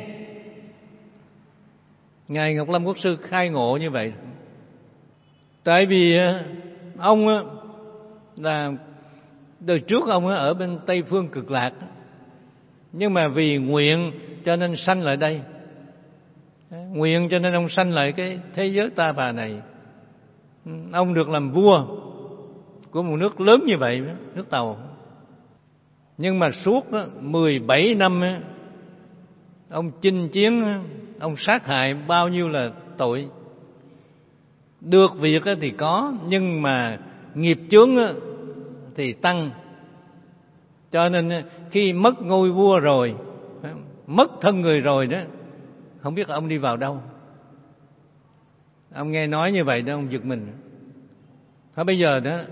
Ngài Ngọc Lâm Quốc sư khai ngộ như vậy. Tại vì ông là đời trước ông ở bên Tây Phương Cực Lạc, nhưng mà vì nguyện cho nên sanh lại đây. Nguyện cho nên ông sanh lại cái thế giới Ta Bà này. Ông được làm vua của một nước lớn như vậy, nước Tàu. Nhưng mà suốt 17 năm ông chinh chiến, ông sát hại bao nhiêu là tội. Được việc thì có, nhưng mà nghiệp chướng thì tăng. Cho nên khi mất ngôi vua rồi, mất thân người rồi đó, không biết ông đi vào đâu. Ông nghe nói như vậy đó, ông giật mình. Thôi bây giờ đó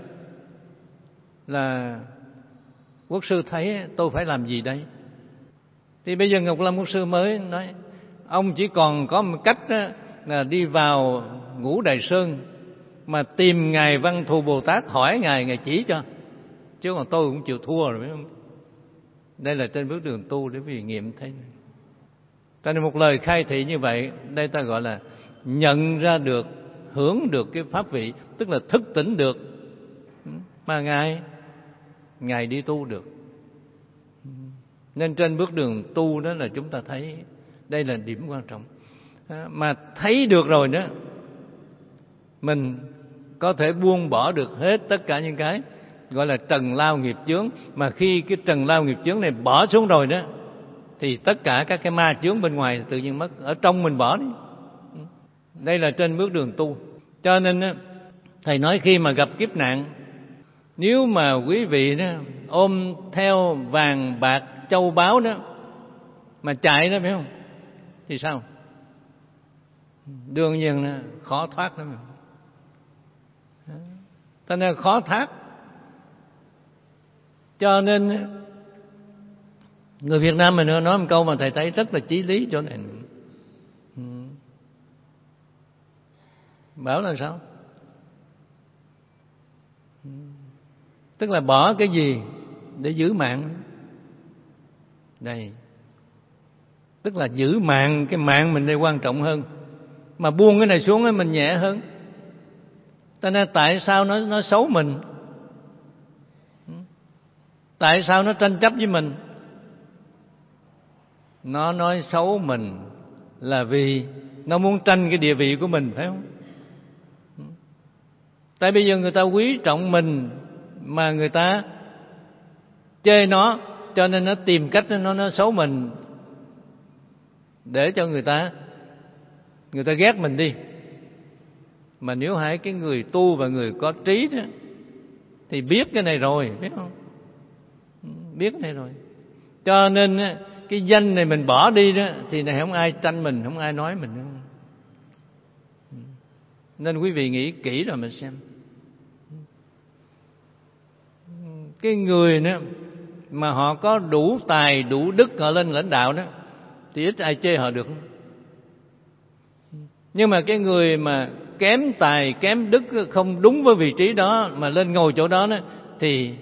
là Quốc sư thấy tôi phải làm gì đây? Thì bây giờ Ngọc Lâm Quốc sư mới nói, ông chỉ còn có một cách đó, là đi vào Ngũ Đài Sơn mà tìm Ngài Văn Thù Bồ Tát, hỏi Ngài chỉ cho. Chứ còn tôi cũng chịu thua rồi, phải không? Đây là trên bước đường tu để vì nghiệm thấy này. Cho nên một lời khai thị như vậy, đây ta gọi là nhận ra được hưởng được cái pháp vị, tức là thức tỉnh được, mà Ngài đi tu được. Nên trên bước đường tu đó là chúng ta thấy đây là điểm quan trọng. Mà thấy được rồi đó, mình có thể buông bỏ được hết tất cả những cái gọi là trần lao nghiệp chướng. Mà khi cái trần lao nghiệp chướng này bỏ xuống rồi đó, thì tất cả các cái ma chướng bên ngoài tự nhiên mất, ở trong mình bỏ đi. Đây là trên bước đường tu. Cho nên đó, Thầy nói khi mà gặp kiếp nạn, nếu mà quý vị đó ôm theo vàng bạc châu báu đó mà chạy đó, phải không, thì sao? Đương nhiên là khó thoát lắm. Cho nên khó thoát. Cho nên người Việt Nam mình nói một câu mà thầy thấy rất là chí lý chỗ này. Bảo là sao? Tức là bỏ cái gì để giữ mạng. Đây, tức là giữ mạng, cái mạng mình đây quan trọng hơn. Mà buông cái này xuống ấy mình nhẹ hơn. Cho nên tại sao nó xấu mình? Tại sao nó tranh chấp với mình? Nó nói xấu mình là vì nó muốn tranh cái địa vị của mình, phải không? Tại bây giờ người ta quý trọng mình mà người ta chê nó, cho nên nó tìm cách nó xấu mình để cho người ta ghét mình đi. Mà nếu hai cái người tu và người có trí đó thì biết cái này rồi, biết không? Biết cái này rồi. Cho nên cái danh này mình bỏ đi đó thì này không ai tranh mình, không ai nói mình đâu. Nên quý vị nghĩ kỹ rồi mình xem. Cái người đó mà họ có đủ tài, đủ đức, họ lên lãnh đạo đó thì ít ai chê họ được. Nhưng mà cái người mà kém tài, kém đức, không đúng với vị trí đó mà lên ngồi chỗ đó thì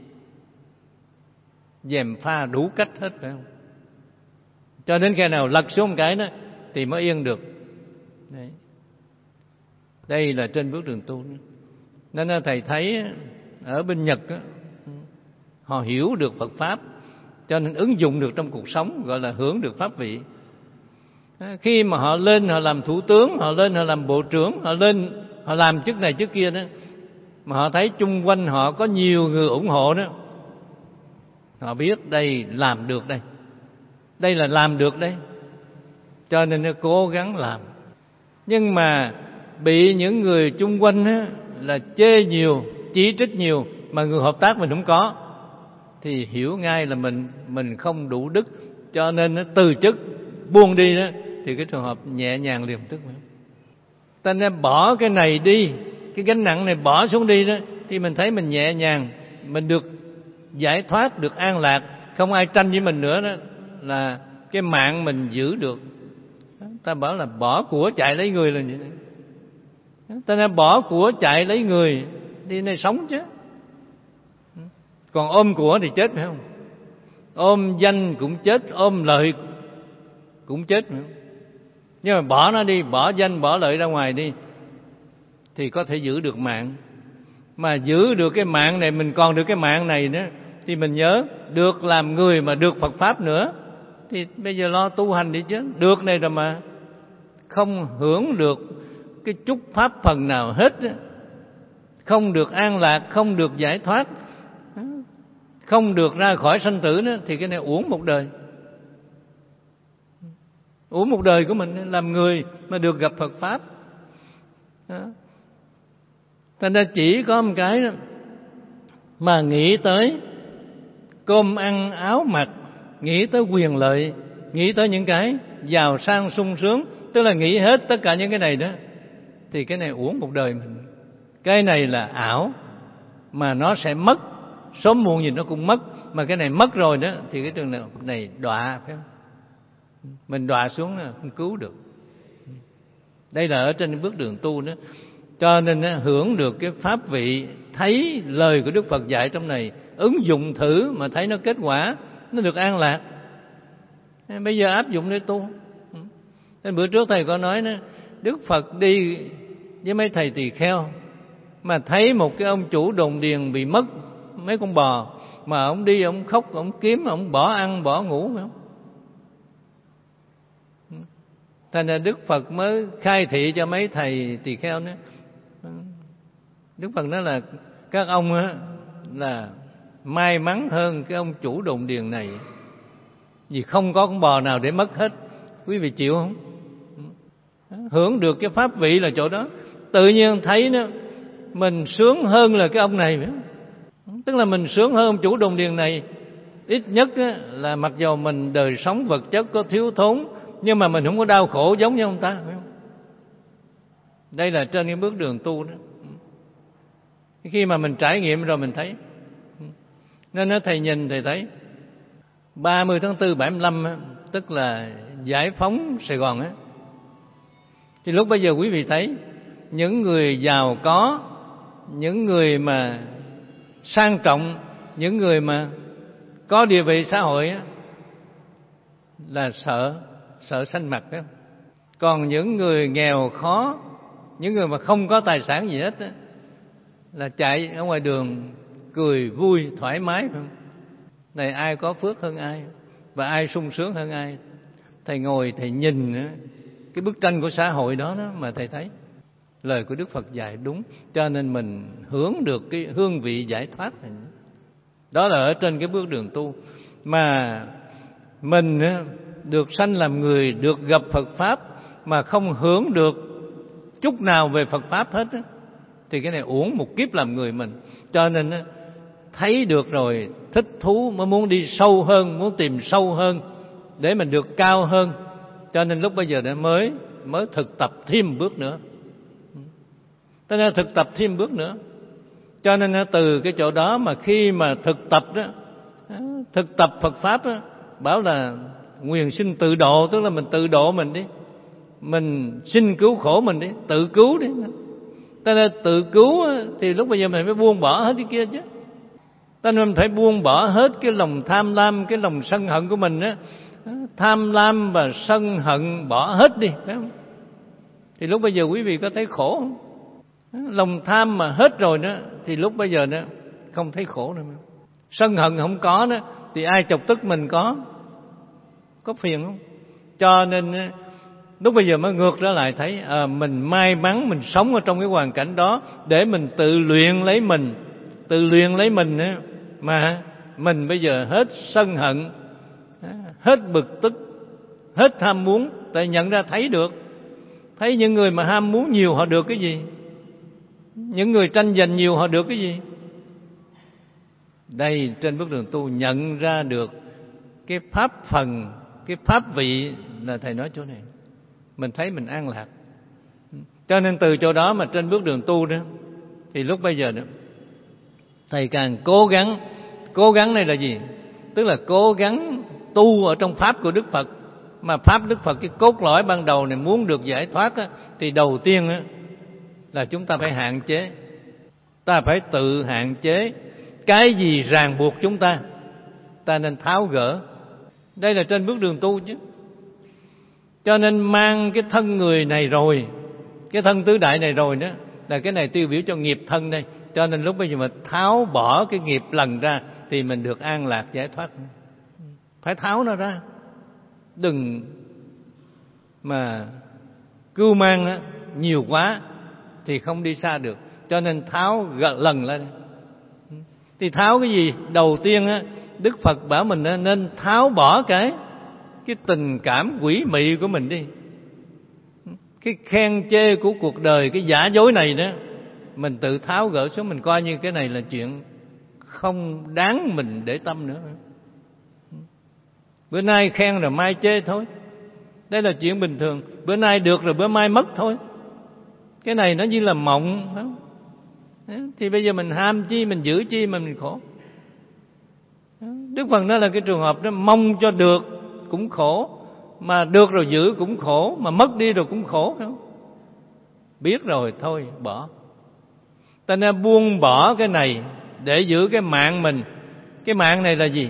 gièm pha đủ cách hết, phải không? Cho đến khi nào lật xuống một cái đó thì mới yên được. Đấy. Đây là trên bước đường tu. Nên thầy thấy ở bên Nhật đó, họ hiểu được Phật Pháp, cho nên ứng dụng được trong cuộc sống, gọi là hưởng được pháp vị. Khi mà họ lên họ làm thủ tướng, họ lên họ làm bộ trưởng, họ lên họ làm chức này chức kia đó, mà họ thấy chung quanh họ có nhiều người ủng hộ đó, họ biết đây làm được đây, đây là làm được đây, cho nên nó cố gắng làm. Nhưng mà bị những người chung quanh á, là chê nhiều, chỉ trích nhiều, mà người hợp tác mình không có, thì hiểu ngay là mình không đủ đức, cho nên nó từ chức buông đi đó, thì cái trường hợp nhẹ nhàng liền tức. Ta nên bỏ cái này đi, cái gánh nặng này bỏ xuống đi đó, thì mình thấy mình nhẹ nhàng, mình được giải thoát, được an lạc, không ai tranh với mình nữa đó, là cái mạng mình giữ được. Ta bảo là bỏ của chạy lấy người là vậy. Ta nên bỏ của chạy lấy người đi này sống chứ. Còn ôm của thì chết, phải không? Ôm danh cũng chết, ôm lợi cũng chết, phải không? Nhưng mà bỏ nó đi, bỏ danh bỏ lợi ra ngoài đi, thì có thể giữ được mạng. Mà giữ được cái mạng này, mình còn được cái mạng này nữa, thì mình nhớ được làm người mà được Phật Pháp nữa, thì bây giờ lo tu hành đi chứ. Được này rồi mà không hưởng được cái chút pháp phần nào hết, không được an lạc, không được giải thoát, không được ra khỏi sanh tử nữa, thì cái này uổng một đời. Uổng một đời của mình làm người mà được gặp Phật Pháp. Thành ra chỉ có một cái đó, mà nghĩ tới cơm ăn áo mặc, nghĩ tới quyền lợi, nghĩ tới những cái giàu sang sung sướng, tức là nghĩ hết tất cả những cái này đó, thì cái này uổng một đời mình. Cái này là ảo, mà nó sẽ mất, sớm muộn gì nó cũng mất. Mà cái này mất rồi đó thì cái trường này đọa, phải không? Mình đọa xuống là không cứu được. Đây là ở trên bước đường tu đó. Cho nên hưởng được cái pháp vị, thấy lời của Đức Phật dạy trong này, ứng dụng thử mà thấy nó kết quả, nó được an lạc. Bây giờ áp dụng để tu. Nên bữa trước thầy có nói đó, Đức Phật đi với mấy thầy tỳ kheo, mà thấy một cái ông chủ đồn điền bị mất mấy con bò, mà ông đi ông khóc, ông kiếm, ông bỏ ăn bỏ ngủ, phải không? Thành ra Đức Phật mới khai thị cho mấy thầy tỳ kheo nữa. Đức Phật nói là các ông á là may mắn hơn cái ông chủ đồn điền này, vì không có con bò nào để mất hết. Quý vị chịu không? Hưởng được cái pháp vị là chỗ đó. Tự nhiên thấy nó mình sướng hơn là cái ông này, phải không? Tức là mình sướng hơn ông chủ đồn điền này. Ít nhất á, là mặc dù mình đời sống vật chất có thiếu thốn, nhưng mà mình không có đau khổ giống như ông ta, phải không? Đây là trên cái bước đường tu đó. Khi mà mình trải nghiệm rồi mình thấy. Nên nói thầy nhìn thầy thấy 30 tháng 4 75 á, tức là giải phóng Sài Gòn á, thì lúc bây giờ quý vị thấy những người giàu có, những người mà sang trọng, những người mà có địa vị xã hội á, là sợ xanh mặt đó. Còn những người nghèo khó, những người mà không có tài sản gì hết á, là chạy ở ngoài đường cười vui thoải mái, phải không? Này ai có phước hơn ai, và ai sung sướng hơn ai? Thầy ngồi thầy nhìn cái bức tranh của xã hội đó, mà thầy thấy lời của Đức Phật dạy đúng, cho nên mình hưởng được cái hương vị giải thoát này. Đó là ở trên cái bước đường tu. Mà mình được sanh làm người, được gặp Phật Pháp mà không hưởng được chút nào về Phật Pháp hết á, thì cái này uổng một kiếp làm người mình. Cho nên thấy được rồi thích thú, mới muốn đi sâu hơn, muốn tìm sâu hơn để mình được cao hơn. Cho nên lúc bây giờ đã mới thực tập thêm một bước nữa. Cho nên thực tập thêm bước nữa. Cho nên từ cái chỗ đó mà khi mà thực tập đó, thực tập Phật Pháp đó, bảo là nguyện sinh tự độ, tức là mình tự độ mình đi, mình xin cứu khổ mình đi, tự cứu đi. Cho nên tự cứu thì lúc bây giờ mình phải buông bỏ hết cái kia chứ. Cho nên mình phải buông bỏ hết cái lòng tham lam, cái lòng sân hận của mình á. Tham lam và sân hận bỏ hết đi, phải không? Thì lúc bây giờ quý vị có thấy khổ không? Lòng tham mà hết rồi đó, thì lúc bây giờ đó không thấy khổ nữa. Sân hận không có đó, thì ai chọc tức mình có phiền không? Cho nên lúc bây giờ mới ngược trở lại thấy mình may mắn mình sống ở trong cái hoàn cảnh đó, để mình tự luyện lấy mình mà mình bây giờ hết sân hận, hết bực tức, hết ham muốn. Tại nhận ra thấy những người mà ham muốn nhiều họ được cái gì, những người tranh giành nhiều họ được cái gì. Đây trên bước đường tu nhận ra được cái pháp phần, cái pháp vị là thầy nói chỗ này, mình thấy mình an lạc. Cho nên từ chỗ đó mà trên bước đường tu đó, thì lúc bây giờ đó thầy càng cố gắng này là gì? Tức là cố gắng tu ở trong pháp của Đức Phật. Mà pháp Đức Phật, cái cốt lõi ban đầu này, muốn được giải thoát á, thì đầu tiên á, là chúng ta phải hạn chế. Ta phải tự hạn chế. Cái gì ràng buộc chúng ta, ta nên tháo gỡ. Đây là trên bước đường tu chứ. Cho nên mang cái thân người này rồi, cái thân tứ đại này rồi đó, là cái này tiêu biểu cho nghiệp thân đây. Cho nên lúc bây giờ mà tháo bỏ cái nghiệp lần ra thì mình được an lạc giải thoát. Phải tháo nó ra, đừng mà cưu mang á, nhiều quá thì không đi xa được. Cho nên tháo lần lên. Thì tháo cái gì? Đầu tiên á, Đức Phật bảo mình nên tháo bỏ cái tình cảm quỷ mị của mình đi. Cái khen chê của cuộc đời, cái giả dối này đó, mình tự tháo gỡ xuống. Mình coi như cái này là chuyện không đáng mình để tâm nữa. Bữa nay khen rồi mai chê thôi, đây là chuyện bình thường. Bữa nay được rồi bữa mai mất thôi. Cái này nó như là mộng, phải không? Thì bây giờ mình ham chi, mình giữ chi mà mình khổ. Đức Phật nói là cái trường hợp đó, mong cho được cũng khổ, mà được rồi giữ cũng khổ, mà mất đi rồi cũng khổ, phải không? Biết rồi thôi bỏ. Ta nên buông bỏ cái này để giữ cái mạng mình. Cái mạng này là gì?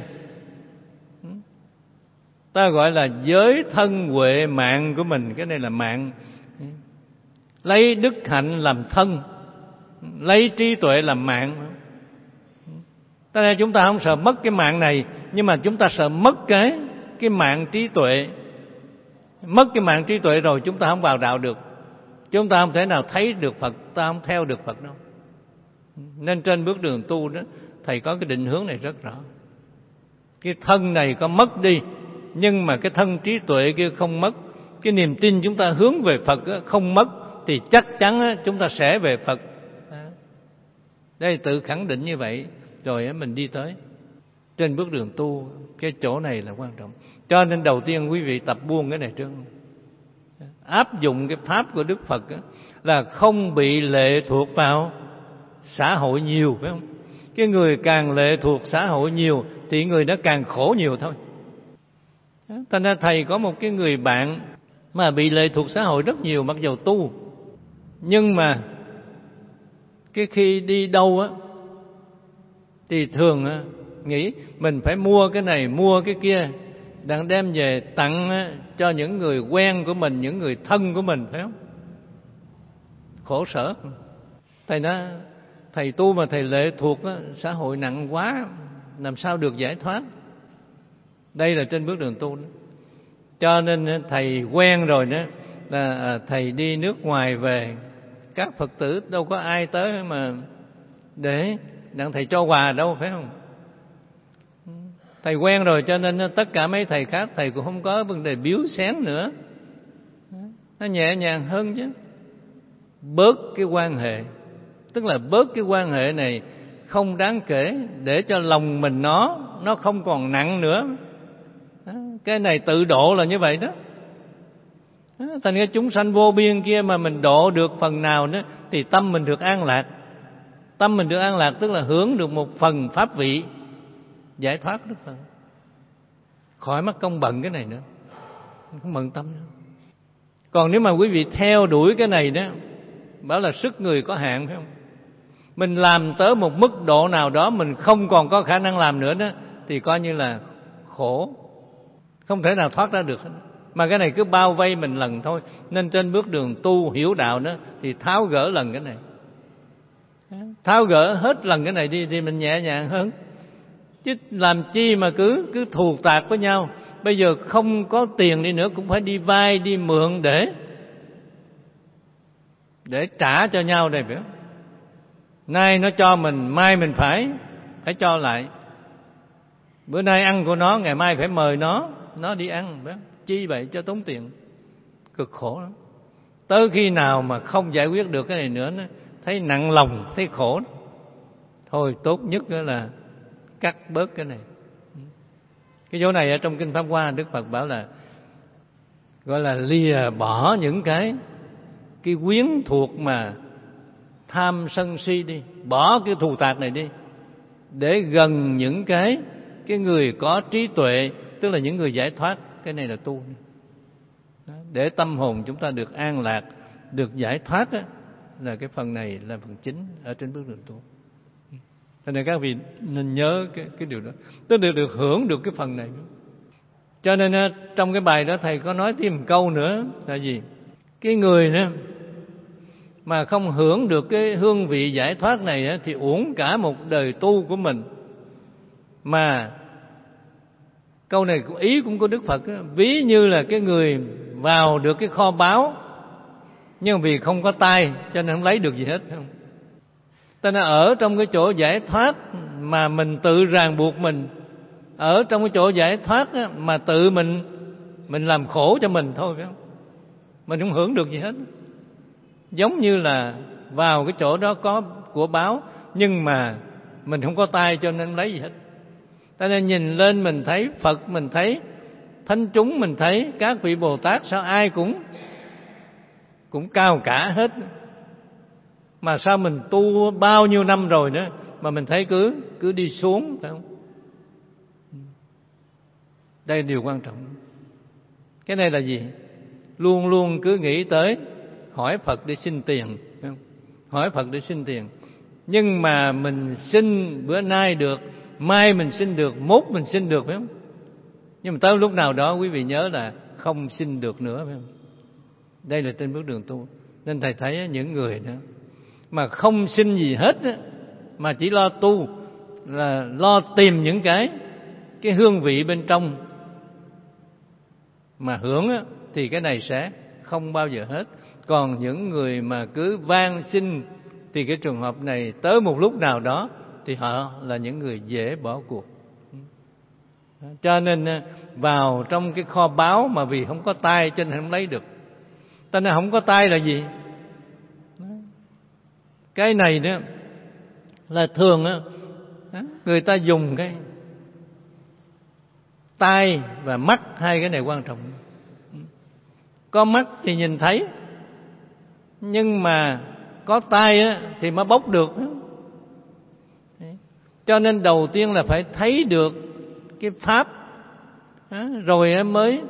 Ta gọi là giới thân huệ mạng của mình. Cái này là mạng lấy đức hạnh làm thân, lấy trí tuệ làm mạng. Cho nên chúng ta không sợ mất cái mạng này, nhưng mà chúng ta sợ mất cái mạng trí tuệ. Mất cái mạng trí tuệ rồi chúng ta không vào đạo được, chúng ta không thể nào thấy được Phật, ta không theo được Phật đâu. Nên trên bước đường tu đó, thầy có cái định hướng này rất rõ. Cái thân này có mất đi, nhưng mà cái thân trí tuệ kia không mất. Cái niềm tin chúng ta hướng về Phật không mất, thì chắc chắn chúng ta sẽ về Phật. Đây tự khẳng định như vậy, rồi mình đi tới. Trên bước đường tu, cái chỗ này là quan trọng. Cho nên đầu tiên quý vị tập buông cái này trước. Áp dụng cái pháp của Đức Phật là không bị lệ thuộc vào xã hội nhiều, phải không? Cái người càng lệ thuộc xã hội nhiều thì người đó càng khổ nhiều thôi. Thành ra thầy có một cái người bạn mà bị lệ thuộc xã hội rất nhiều, mặc dù tu, nhưng mà cái khi đi đâu á thì thường nghĩ mình phải mua cái này mua cái kia, đang đem về tặng cho những người quen của mình, những người thân của mình, phải không? Khổ sở. Thầy nói thầy tu mà thầy lệ thuộc xã hội nặng quá, làm sao được giải thoát. Đây là trên bước đường tu đó. Cho nên thầy quen rồi đó, là thầy đi nước ngoài về, các Phật tử đâu có ai tới mà để đặng thầy cho quà đâu, phải không? Thầy quen rồi, cho nên tất cả mấy thầy khác thầy cũng không có vấn đề biếu xén nữa. Nó nhẹ nhàng hơn chứ. Bớt cái quan hệ, tức là bớt cái quan hệ này không đáng kể, để cho lòng mình nó không còn nặng nữa. Cái này tự độ là như vậy đó. Thành ra chúng sanh vô biên kia mà mình độ được phần nào nữa thì tâm mình được an lạc. Tâm mình được an lạc tức là hưởng được một phần pháp vị giải thoát Đức Phật, khỏi mắc công bận cái này nữa, không bận tâm nữa. Còn nếu mà quý vị theo đuổi cái này đó, bảo là sức người có hạn, phải không? Mình làm tới một mức độ nào đó mình không còn có khả năng làm nữa đó, thì coi như là khổ, không thể nào thoát ra được. Mà cái này cứ bao vây mình lần thôi. Nên trên bước đường tu hiểu đạo đó thì tháo gỡ lần cái này, tháo gỡ hết lần cái này đi thì mình nhẹ nhàng hơn. Chứ làm chi mà cứ thù tạc với nhau. Bây giờ không có tiền đi nữa cũng phải đi vay đi mượn để trả cho nhau đây, phải không? Nay nó cho mình, mai mình phải cho lại. Bữa nay ăn của nó, ngày mai phải mời nó đi ăn, phải không? Chi vậy cho tốn tiền, cực khổ lắm. Tới khi nào mà không giải quyết được cái này nữa, thấy nặng lòng, thấy khổ, thôi tốt nhất là cắt bớt cái này. Cái chỗ này ở trong Kinh Pháp Hoa, Đức Phật bảo là gọi là lìa bỏ những cái quyến thuộc mà tham sân si đi, bỏ cái thù tạc này đi, để gần những cái người có trí tuệ, tức là những người giải thoát. Cái này là tu. Để tâm hồn chúng ta được an lạc, được giải thoát á, là cái phần này là phần chính ở trên bước đường tu. Cho nên các vị nên nhớ cái điều đó, tức là được hưởng được cái phần này. Cho nên trong cái bài đó thầy có nói thêm một câu nữa là gì? Cái người nữa mà không hưởng được cái hương vị giải thoát này thì uổng cả một đời tu của mình. Mà câu này ý cũng của Đức Phật, ví như là cái người vào được cái kho báu, nhưng vì không có tay cho nên không lấy được gì hết, không? Cho nên ở trong cái chỗ giải thoát mà mình tự ràng buộc mình, ở trong cái chỗ giải thoát mà tự mình làm khổ cho mình thôi, phải không? Mình không hưởng được gì hết. Giống như là vào cái chỗ đó có của báo, nhưng mà mình không có tay cho nên không lấy gì hết. Cho nên nhìn lên mình thấy Phật, mình thấy thánh chúng, mình thấy các vị Bồ Tát, sao ai cũng cao cả hết. Mà sao mình tu bao nhiêu năm rồi nữa mà mình thấy cứ đi xuống, phải không? Đây là điều quan trọng. Cái này là gì? Luôn luôn cứ nghĩ tới hỏi Phật để xin tiền, phải không? Hỏi Phật để xin tiền. Nhưng mà mình xin bữa nay được, mai mình xin được, mốt mình xin được, phải không? Nhưng mà tới lúc nào đó quý vị nhớ là không xin được nữa, phải không? Đây là trên bước đường tu. Nên thầy thấy những người đó mà không xin gì hết mà chỉ lo tu, là lo tìm những cái hương vị bên trong mà hưởng thì cái này sẽ không bao giờ hết. Còn những người mà cứ van xin thì cái trường hợp này tới một lúc nào đó thì họ là những người dễ bỏ cuộc. Cho nên vào trong cái kho báu mà vì không có tay cho nên không lấy được. Ta nói không có tay là gì? Cái này đó là thường người ta dùng cái tai và mắt, hai cái này quan trọng. Có mắt thì nhìn thấy, nhưng mà có tai thì mới bốc được. Cho nên đầu tiên là phải thấy được cái pháp, rồi mới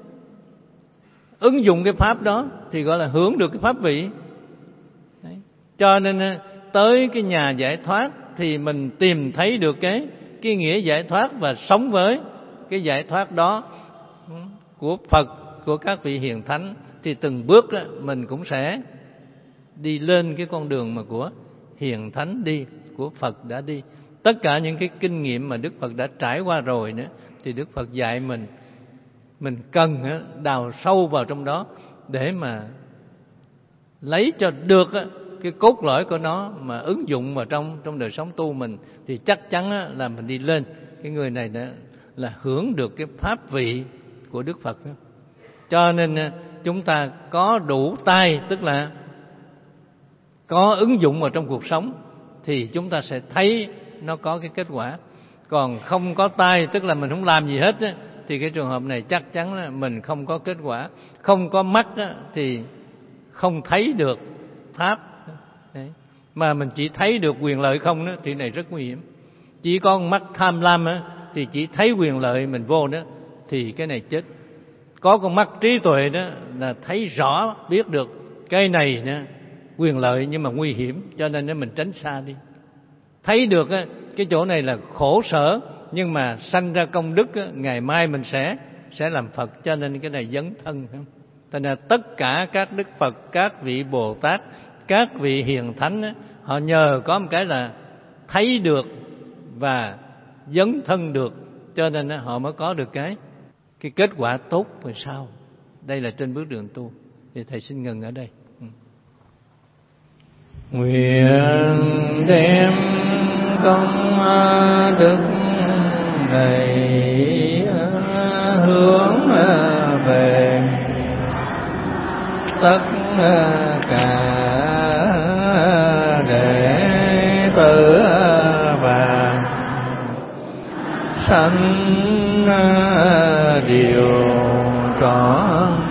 ứng dụng cái pháp đó thì gọi là hưởng được cái pháp vị. Cho nên tới cái nhà giải thoát thì mình tìm thấy được cái nghĩa giải thoát và sống với cái giải thoát đó của Phật, của các vị hiền thánh, thì từng bước đó mình cũng sẽ đi lên cái con đường mà của hiền thánh đi, của Phật đã đi. Tất cả những cái kinh nghiệm mà Đức Phật đã trải qua rồi nữa thì Đức Phật dạy mình cần đào sâu vào trong đó để mà lấy cho được cái cốt lõi của nó mà ứng dụng vào trong đời sống tu mình, thì chắc chắn là mình đi lên. Cái người này là hưởng được cái pháp vị của Đức Phật. Cho nên chúng ta có đủ tay, tức là có ứng dụng vào trong cuộc sống, thì chúng ta sẽ thấy nó có cái kết quả. Còn không có tay, tức là mình không làm gì hết thì cái trường hợp này chắc chắn là mình không có kết quả. Không có mắt thì không thấy được pháp. Đấy. Mà mình chỉ thấy được quyền lợi không đó, thì này rất nguy hiểm. Chỉ có mắt tham lam thì chỉ thấy quyền lợi mình vô đó, thì cái này chết. Có con mắt trí tuệ đó là thấy rõ, biết được cái này đó, quyền lợi nhưng mà nguy hiểm, cho nên mình tránh xa đi. Thấy được cái chỗ này là khổ sở, nhưng mà sanh ra công đức ngày mai mình sẽ làm Phật, cho nên cái này dấn thân. Cho nên tất cả các Đức Phật, các vị Bồ Tát, các vị hiền thánh họ nhờ có một cái là thấy được và dấn thân được, cho nên họ mới có được cái kết quả tốt về sau. Đây là trên bước đường tu. Thì thầy xin ngừng ở đây. Nguyện đem công đức này hướng về tất cả đệ tử và sanh điều trọn